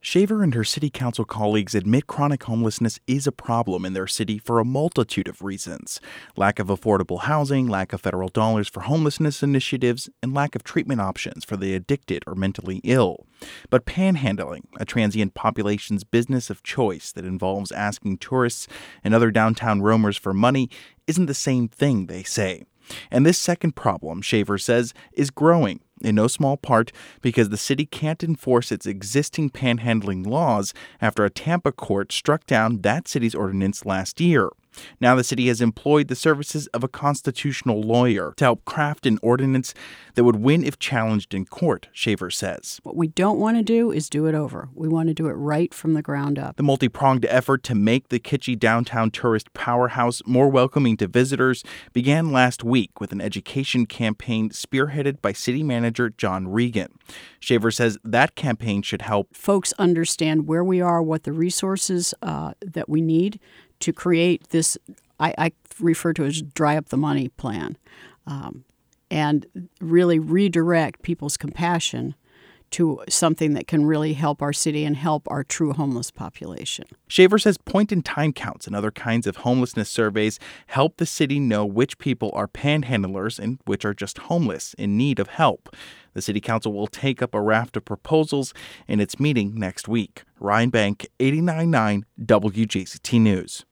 Shaver and her city council colleagues admit chronic homelessness is a problem in their city for a multitude of reasons. Lack of affordable housing, lack of federal dollars for homelessness initiatives, and lack of treatment options for the addicted or mentally ill. But panhandling, a transient population's business of choice that involves asking tourists and other downtown roamers for money, isn't the same thing, they say. And this second problem, Shaver says, is growing, in no small part because the city can't enforce its existing panhandling laws after a Tampa court struck down that city's ordinance last year. Now the city has employed the services of a constitutional lawyer to help craft an ordinance that would win if challenged in court, Shaver says. What we don't want to do is do it over. We want to do it right from the ground up. The multi-pronged effort to make the kitschy downtown tourist powerhouse more welcoming to visitors began last week with an education campaign spearheaded by city manager John Regan. Shaver says that campaign should help folks understand where we are, what the resources that we need to create this, I refer to as dry up the money plan, and really redirect people's compassion to something that can really help our city and help our true homeless population. Shaver says point-in-time counts and other kinds of homelessness surveys help the city know which people are panhandlers and which are just homeless in need of help. The city council will take up a raft of proposals in its meeting next week. Ryan Bank, 89.9 WJCT News.